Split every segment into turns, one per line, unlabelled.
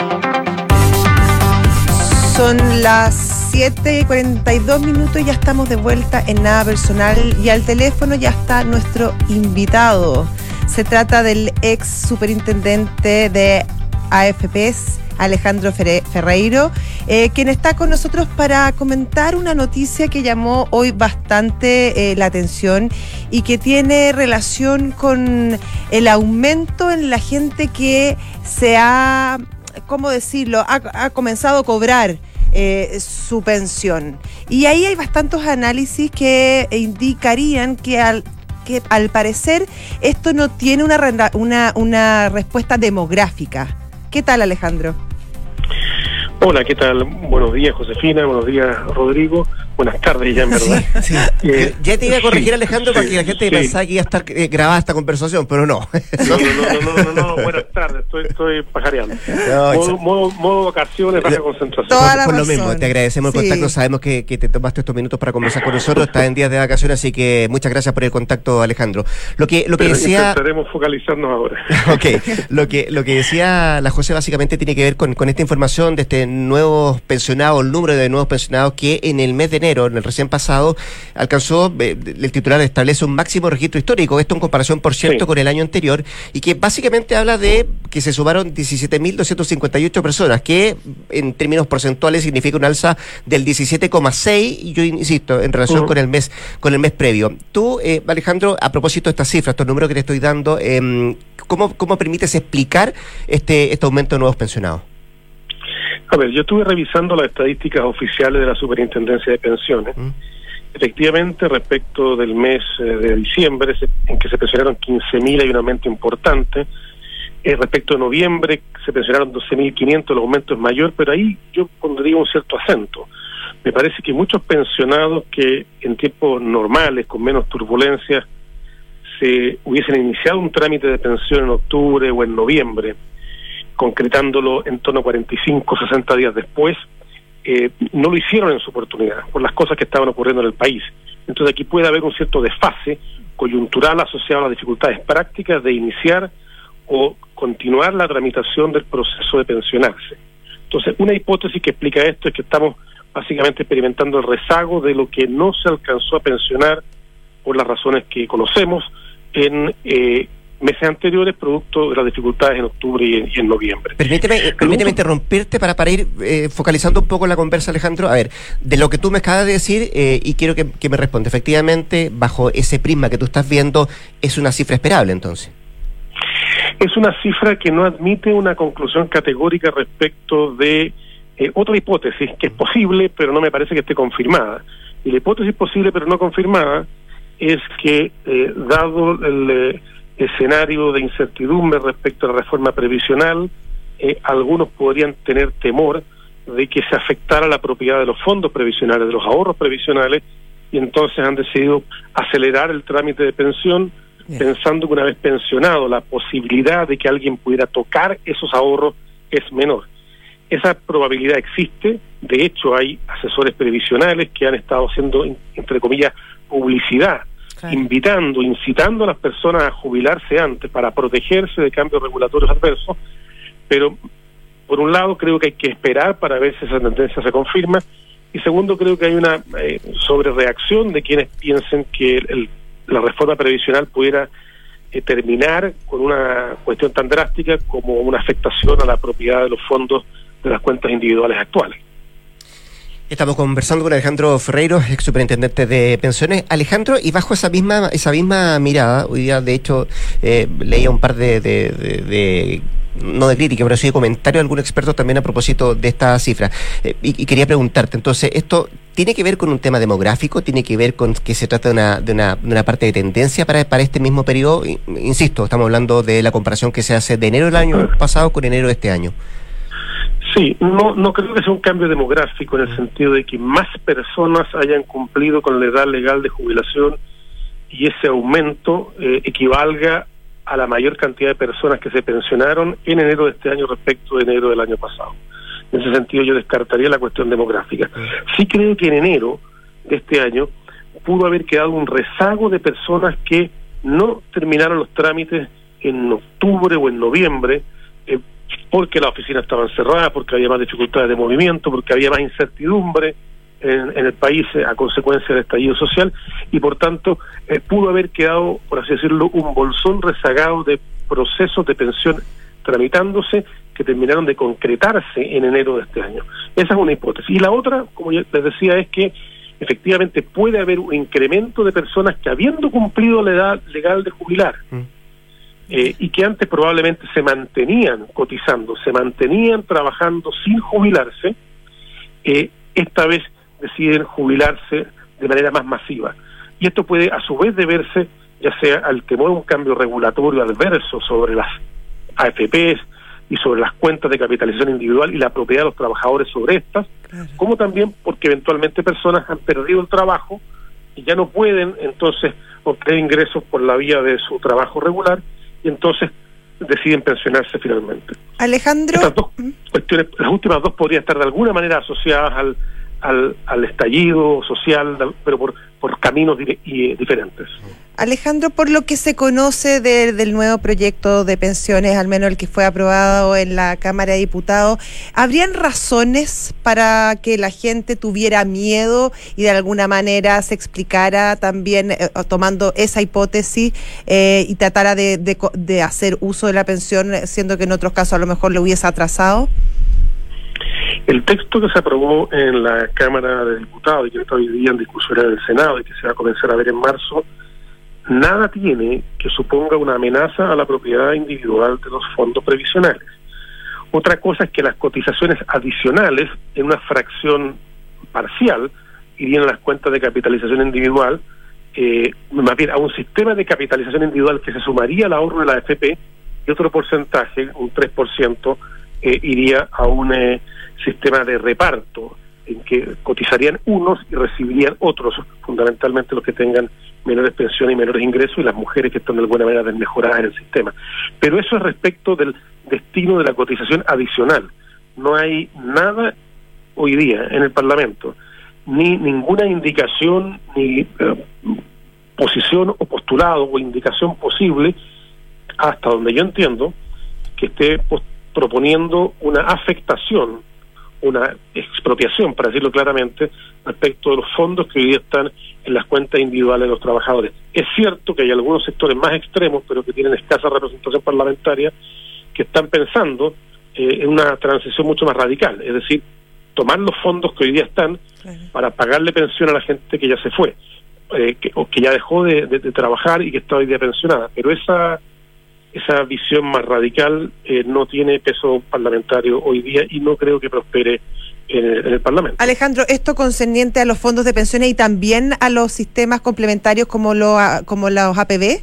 Son las 7:42 y ya estamos de vuelta en Nada Personal y al teléfono ya está nuestro invitado. Se trata del ex superintendente de AFPs, Alejandro Ferreiro, quien está con nosotros para comentar una noticia que llamó hoy bastante la atención y que tiene relación con el aumento en la gente que se ha, ¿cómo decirlo?, ha comenzado a cobrar su pensión. Y ahí hay bastantes análisis que indicarían que al parecer esto no tiene una respuesta demográfica. ¿Qué tal, Alejandro?
Hola, ¿qué tal? Buenos días, Josefina. Buenos días, Rodrigo. Buenas tardes ya, en verdad.
Sí. Ya te iba a corregir, Alejandro, para que la gente pensaba que iba a estar grabada esta conversación, pero no.
No, buenas tardes, estoy pajareando. Modo vacaciones, baja concentración.
Por lo mismo, te agradecemos el contacto, sabemos que te tomaste estos minutos para conversar con nosotros, estás en días de vacaciones, así que muchas gracias por el contacto, Alejandro. Lo que decía...
Intentaremos focalizarnos ahora.
Ok, lo que decía la José básicamente tiene que ver con esta información de este nuevo pensionado, el número de nuevos pensionados que en el mes de enero, en el recién pasado, alcanzó, el titular establece un máximo registro histórico, esto en comparación, por cierto, con el año anterior, y que básicamente habla de que se sumaron 17.258 personas, que en términos porcentuales significa un alza del 17,6%, y yo insisto, en relación con el mes previo. Tú, Alejandro, a propósito de estas cifras, estos números que te estoy dando, ¿cómo permites explicar este aumento de nuevos pensionados?
A ver, yo estuve revisando las estadísticas oficiales de la Superintendencia de Pensiones. Efectivamente, respecto del mes de diciembre, en que se pensionaron 15.000, hay un aumento importante. Respecto de noviembre, se pensionaron 12.500, el aumento es mayor, pero ahí yo pondría un cierto acento. Me parece que muchos pensionados que en tiempos normales, con menos turbulencias, se hubiesen iniciado un trámite de pensión en octubre o en noviembre, concretándolo en torno a 45, 60 días después, no lo hicieron en su oportunidad, por las cosas que estaban ocurriendo en el país. Entonces aquí puede haber un cierto desfase coyuntural asociado a las dificultades prácticas de iniciar o continuar la tramitación del proceso de pensionarse. Entonces, una hipótesis que explica esto es que estamos básicamente experimentando el rezago de lo que no se alcanzó a pensionar por las razones que conocemos en meses anteriores, producto de las dificultades en octubre y en noviembre.
Permíteme interrumpirte para ir focalizando un poco la conversa, Alejandro. A ver, de lo que tú me acabas de decir, y quiero que me responda, efectivamente, bajo ese prisma que tú estás viendo, ¿es una cifra esperable entonces?
Es una cifra que no admite una conclusión categórica respecto de otra hipótesis, que es posible, pero no me parece que esté confirmada. Y la hipótesis posible, pero no confirmada, es que, dado el escenario de incertidumbre respecto a la reforma previsional, algunos podrían tener temor de que se afectara la propiedad de los fondos previsionales, de los ahorros previsionales, y entonces han decidido acelerar el trámite de pensión, pensando que una vez pensionado la posibilidad de que alguien pudiera tocar esos ahorros es menor. Esa probabilidad existe. De hecho, hay asesores previsionales que han estado haciendo, entre comillas, publicidad, incitando a las personas a jubilarse antes para protegerse de cambios regulatorios adversos, pero por un lado creo que hay que esperar para ver si esa tendencia se confirma, y segundo, creo que hay una sobrereacción de quienes piensen que la reforma previsional pudiera terminar con una cuestión tan drástica como una afectación a la propiedad de los fondos de las cuentas individuales actuales.
Estamos conversando con Alejandro Ferreiro, ex superintendente de pensiones. Alejandro, y bajo esa misma mirada, hoy día de hecho leía un par de no de crítica, pero sí de comentarios de algún experto también a propósito de esta cifra. Y quería preguntarte, entonces, ¿esto tiene que ver con un tema demográfico? ¿Tiene que ver con que se trata de una parte de tendencia para este mismo periodo? Insisto, estamos hablando de la comparación que se hace de enero del año pasado con enero de este año.
Sí, no creo que sea un cambio demográfico en el sentido de que más personas hayan cumplido con la edad legal de jubilación y ese aumento equivalga a la mayor cantidad de personas que se pensionaron en enero de este año respecto de enero del año pasado. En ese sentido yo descartaría la cuestión demográfica. Sí creo que en enero de este año pudo haber quedado un rezago de personas que no terminaron los trámites en octubre o en noviembre, porque las oficinas estaban cerradas, porque había más dificultades de movimiento, porque había más incertidumbre en el país a consecuencia del estallido social, y por tanto pudo haber quedado, por así decirlo, un bolsón rezagado de procesos de pensión tramitándose que terminaron de concretarse en enero de este año. Esa es una hipótesis. Y la otra, como ya les decía, es que efectivamente puede haber un incremento de personas que, habiendo cumplido la edad legal de jubilar, y que antes probablemente se mantenían cotizando, se mantenían trabajando sin jubilarse, esta vez deciden jubilarse de manera más masiva. Y esto puede a su vez deberse ya sea al temor a un cambio regulatorio adverso sobre las AFPs y sobre las cuentas de capitalización individual y la propiedad de los trabajadores sobre estas, como también porque eventualmente personas han perdido el trabajo y ya no pueden entonces obtener ingresos por la vía de su trabajo regular, y entonces deciden pensionarse finalmente.
Alejandro,
estas dos cuestiones, las últimas dos podrían estar de alguna manera asociadas al estallido social, pero por caminos diferentes.
Alejandro, por lo que se conoce del nuevo proyecto de pensiones, al menos el que fue aprobado en la Cámara de Diputados, ¿habrían razones para que la gente tuviera miedo y de alguna manera se explicara también, tomando esa hipótesis, y tratara de hacer uso de la pensión, siendo que en otros casos a lo mejor lo hubiese atrasado?
El texto que se aprobó en la Cámara de Diputados y que está hoy día en discusión en el Senado y que se va a comenzar a ver en marzo, nada tiene que suponga una amenaza a la propiedad individual de los fondos previsionales. Otra cosa es que las cotizaciones adicionales en una fracción parcial irían a las cuentas de capitalización individual, más bien a un sistema de capitalización individual que se sumaría al ahorro de la AFP, y otro porcentaje, un 3%, iría a un sistema de reparto en que cotizarían unos y recibirían otros, fundamentalmente los que tengan menores pensiones y menores ingresos, y las mujeres que están de alguna manera desmejoradas en el sistema. Pero eso es respecto del destino de la cotización adicional. No hay nada hoy día en el Parlamento, ni ninguna indicación, ni posición o postulado o indicación posible, hasta donde yo entiendo, que esté proponiendo una afectación, una expropiación, para decirlo claramente, respecto de los fondos que hoy día están en las cuentas individuales de los trabajadores. Es cierto que hay algunos sectores más extremos, pero que tienen escasa representación parlamentaria, que están pensando en una transición mucho más radical, es decir, tomar los fondos que hoy día están para pagarle pensión a la gente que ya se fue, o que ya dejó de trabajar y que está hoy día pensionada. Pero esa visión más radical no tiene peso parlamentario hoy día y no creo que prospere en el Parlamento.
Alejandro, esto concerniente a los fondos de pensiones y también a los sistemas complementarios como los APB.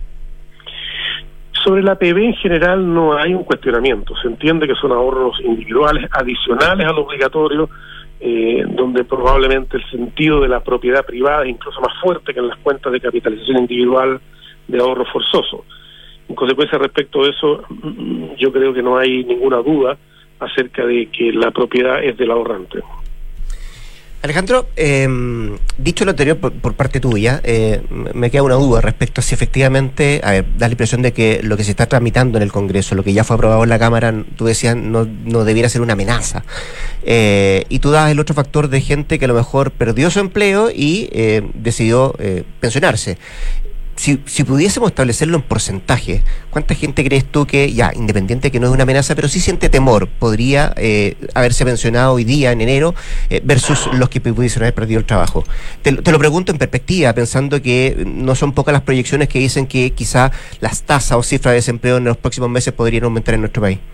Sobre la APB en general no hay un cuestionamiento. Se entiende que son ahorros individuales adicionales al obligatorio, donde probablemente el sentido de la propiedad privada es incluso más fuerte que en las cuentas de capitalización individual de ahorro forzoso. En consecuencia, respecto a eso, yo creo que no hay ninguna duda acerca de que la propiedad es del ahorrante.
Alejandro, dicho lo anterior por parte tuya, me queda una duda respecto a si efectivamente, da la impresión de que lo que se está tramitando en el Congreso, lo que ya fue aprobado en la Cámara, tú decías, no debiera ser una amenaza. Y tú das el otro factor de gente que a lo mejor perdió su empleo y decidió pensionarse. Si pudiésemos establecerlo en porcentaje, ¿cuánta gente crees tú que, ya, independiente que no es una amenaza, pero sí siente temor, podría haberse pensionado hoy día, en enero, versus los que pudiesen haber perdido el trabajo? Te lo pregunto en perspectiva, pensando que no son pocas las proyecciones que dicen que quizá las tasas o cifras de desempleo en los próximos meses podrían aumentar en nuestro país.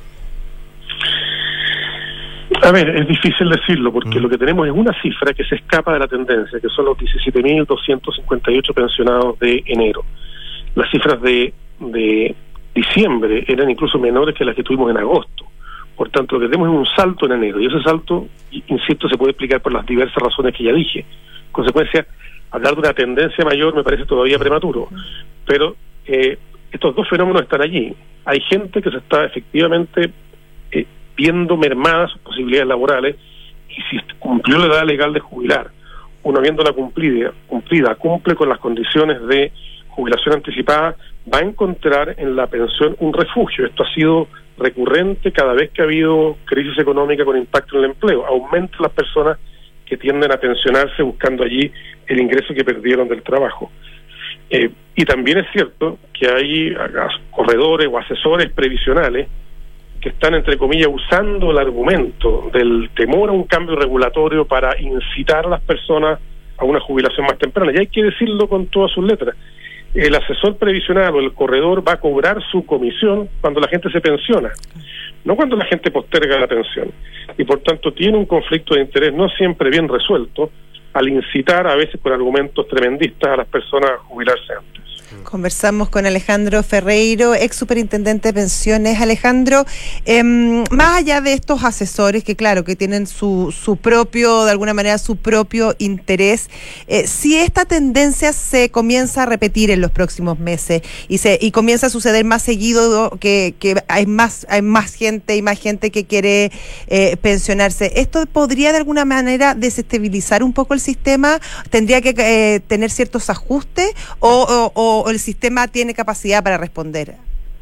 A ver, es difícil decirlo, porque lo que tenemos es una cifra que se escapa de la tendencia, que son los 17.258 pensionados de enero. Las cifras de diciembre eran incluso menores que las que tuvimos en agosto. Por tanto, lo que tenemos es un salto en enero, y ese salto, insisto, se puede explicar por las diversas razones que ya dije. En consecuencia, hablar de una tendencia mayor me parece todavía prematuro, pero estos dos fenómenos están allí. Hay gente que se está efectivamente viendo mermadas sus posibilidades laborales, y si cumplió la edad legal de jubilar, uno viéndola cumplida, cumple con las condiciones de jubilación anticipada, va a encontrar en la pensión un refugio. Esto ha sido recurrente cada vez que ha habido crisis económica con impacto en el empleo. Aumenta las personas que tienden a pensionarse buscando allí el ingreso que perdieron del trabajo. Y también es cierto que hay corredores o asesores previsionales que están, entre comillas, usando el argumento del temor a un cambio regulatorio para incitar a las personas a una jubilación más temprana. Y hay que decirlo con todas sus letras. El asesor previsional o el corredor va a cobrar su comisión cuando la gente se pensiona, no cuando la gente posterga la pensión. Y por tanto tiene un conflicto de interés no siempre bien resuelto al incitar, a veces con argumentos tremendistas, a las personas a jubilarse antes.
Conversamos con Alejandro Ferreiro, ex superintendente de pensiones. Alejandro, más allá de estos asesores que claro, que tienen su propio, de alguna manera, su propio interés, si esta tendencia se comienza a repetir en los próximos meses y comienza a suceder más seguido, que hay más gente y más gente que quiere pensionarse, ¿esto podría de alguna manera desestabilizar un poco el sistema? ¿Tendría que tener ciertos ajustes o el sistema tiene capacidad para responder?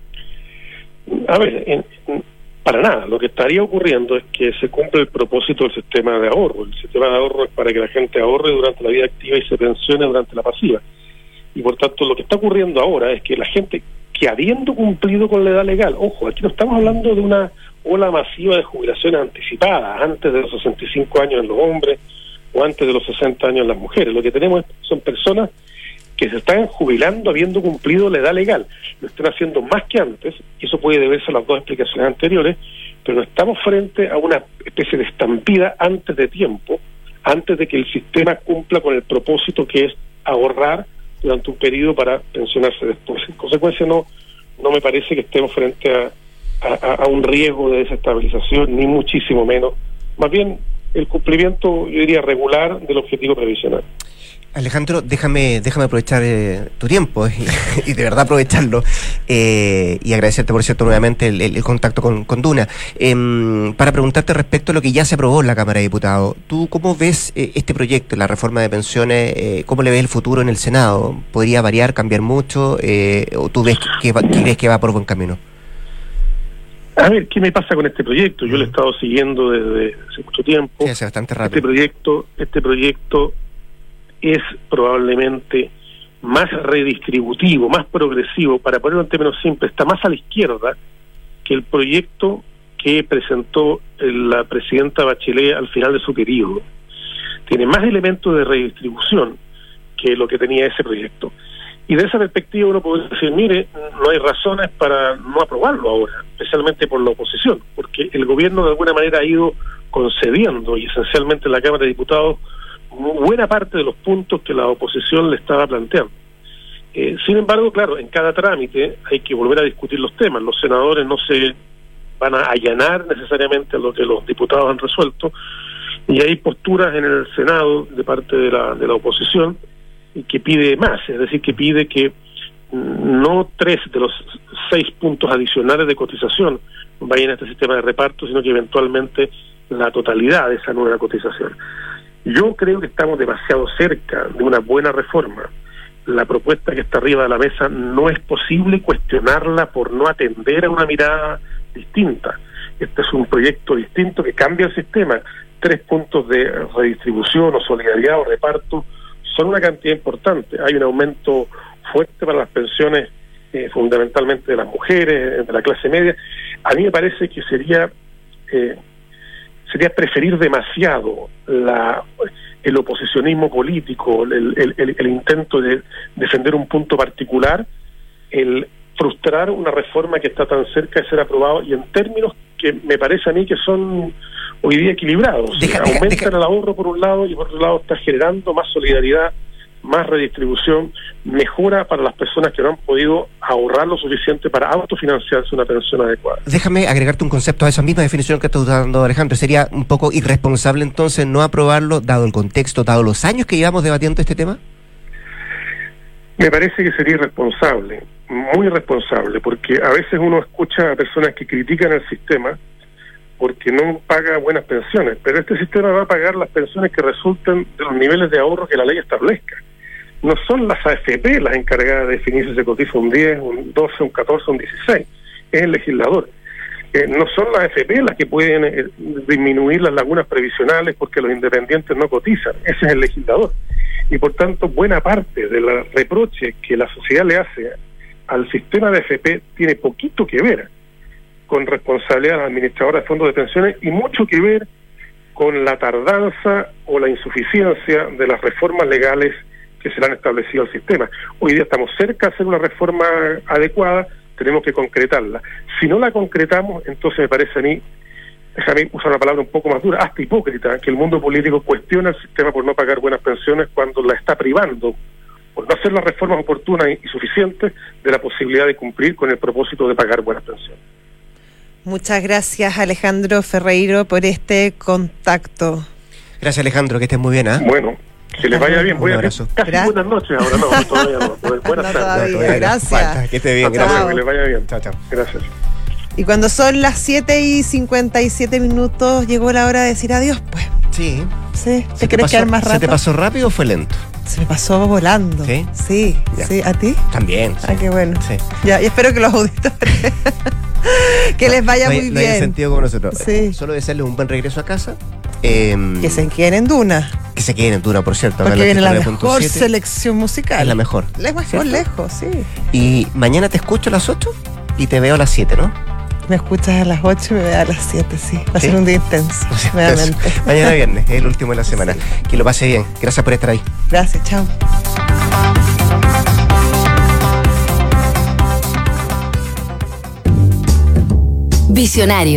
A ver, para nada. Lo que estaría ocurriendo es que se cumple el propósito del sistema de ahorro. El sistema de ahorro es para que la gente ahorre durante la vida activa y se pensione durante la pasiva. Y por tanto, lo que está ocurriendo ahora es que la gente que, habiendo cumplido con la edad legal, ojo, aquí no estamos hablando de una ola masiva de jubilaciones anticipadas, antes de los 65 años en los hombres o antes de los 60 años en las mujeres. Lo que tenemos son personas que se están jubilando habiendo cumplido la edad legal. Lo están haciendo más que antes, y eso puede deberse a las dos explicaciones anteriores, pero no estamos frente a una especie de estampida antes de tiempo, antes de que el sistema cumpla con el propósito que es ahorrar durante un periodo para pensionarse después. En consecuencia, no me parece que estemos frente a un riesgo de desestabilización, ni muchísimo menos. Más bien, el cumplimiento, yo diría, regular del objetivo previsional.
Alejandro, déjame aprovechar tu tiempo y de verdad aprovecharlo y agradecerte, por cierto, nuevamente el contacto con Duna, para preguntarte respecto a lo que ya se aprobó en la Cámara de Diputados. ¿Tú cómo ves este proyecto, la reforma de pensiones? ¿Cómo le ves el futuro en el Senado? ¿Podría variar, cambiar mucho? ¿O tú ves que crees que va por buen camino?
A ver, ¿qué me pasa con este proyecto? Yo lo he estado siguiendo desde hace mucho tiempo.
Sí, hace bastante rápido.
Este proyecto es probablemente más redistributivo, más progresivo, para ponerlo en términos simples, está más a la izquierda que el proyecto que presentó la presidenta Bachelet al final de su periodo. Tiene más elementos de redistribución que lo que tenía ese proyecto. Y de esa perspectiva uno puede decir, mire, no hay razones para no aprobarlo ahora, especialmente por la oposición, porque el gobierno de alguna manera ha ido concediendo, y esencialmente en la Cámara de Diputados, buena parte de los puntos que la oposición le estaba planteando. Sin embargo, claro, en cada trámite hay que volver a discutir los temas. Los senadores no se van a allanar necesariamente a lo que los diputados han resuelto, y hay posturas en el Senado de parte de la oposición que pide más, es decir, que pide que no 3 de los 6 puntos adicionales de cotización vayan a este sistema de reparto, sino que eventualmente la totalidad de esa nueva cotización. Yo creo que estamos demasiado cerca de una buena reforma. La propuesta que está arriba de la mesa no es posible cuestionarla por no atender a una mirada distinta. Este es un proyecto distinto que cambia el sistema. 3 puntos de redistribución o solidaridad o reparto son una cantidad importante. Hay un aumento fuerte para las pensiones, fundamentalmente de las mujeres, de la clase media. A mí me parece que sería preferir demasiado el oposicionismo político, el intento de defender un punto particular, el frustrar una reforma que está tan cerca de ser aprobada, y en términos que me parece a mí que son hoy día equilibrados. Aumentan el ahorro por un lado, y por otro lado está generando más solidaridad, más redistribución, mejora para las personas que no han podido ahorrar lo suficiente para autofinanciarse una pensión adecuada.
Déjame agregarte un concepto a esa misma definición que estás dando, Alejandro. ¿Sería un poco irresponsable entonces no aprobarlo, dado el contexto, dado los años que llevamos debatiendo este tema?
Me parece que sería irresponsable, muy irresponsable, porque a veces uno escucha a personas que critican el sistema porque no paga buenas pensiones, pero este sistema va a pagar las pensiones que resulten de los niveles de ahorro que la ley establezca. No son las AFP las encargadas de definir si se cotiza un 10, un 12, un 14, un 16, es el legislador. No son las AFP las que pueden disminuir las lagunas previsionales porque los independientes no cotizan, ese es el legislador. Y por tanto, buena parte de los reproches que la sociedad le hace al sistema de AFP tiene poquito que ver con responsabilidad de las administradoras de fondos de pensiones y mucho que ver con la tardanza o la insuficiencia de las reformas legales que se le han establecido al sistema. Hoy día estamos cerca de hacer una reforma adecuada, tenemos que concretarla. Si no la concretamos, entonces me parece a mí, déjame usar una palabra un poco más dura, hasta hipócrita, que el mundo político cuestiona el sistema por no pagar buenas pensiones cuando la está privando, por no hacer las reformas oportunas y suficientes, de la posibilidad de cumplir con el propósito de pagar buenas pensiones.
Muchas gracias, Alejandro Ferreiro, por este contacto.
Gracias, Alejandro, que estés muy bien.
Bueno, que les vaya bien.
Un abrazo.
Casi buenas noches ahora, no, todavía no. Buenas tardes.
Todavía. Gracias.
Falta, que esté bien,
Gracias.
gracias.
Que les vaya bien.
Chao, chao.
Gracias.
Y cuando son las 7:57, llegó la hora de decir adiós, pues.
Sí.
Sí. ¿Te querés quedar más rato?
¿Se te pasó rápido o fue lento?
Se me pasó volando.
¿Sí?
Sí,
Ya.
sí. ¿A ti?
También. Sí.
Ah, qué bueno.
Sí.
Ya, y espero que los auditores que les vaya
No hay-
muy
no hay
bien.
sentido como nosotros.
Sí.
Solo desearles un buen regreso a casa.
Que se queden en Duna.
Que se queden en Duna, por cierto.
Porque
Acá
viene la
89.7
mejor selección musical.
es la mejor.
Lejos,
¿Cierto?
lejos, sí.
Y mañana te escucho a las 8 y te veo a las 7, ¿no?
Me escuchas a las 8 y me ves a las 7, sí. Va a
¿Sí?
ser un día intenso, nuevamente.
Entonces, mañana viernes, es el último de la semana.
Sí.
Que lo pase bien. Gracias por estar ahí.
Gracias, chao.
Visionario.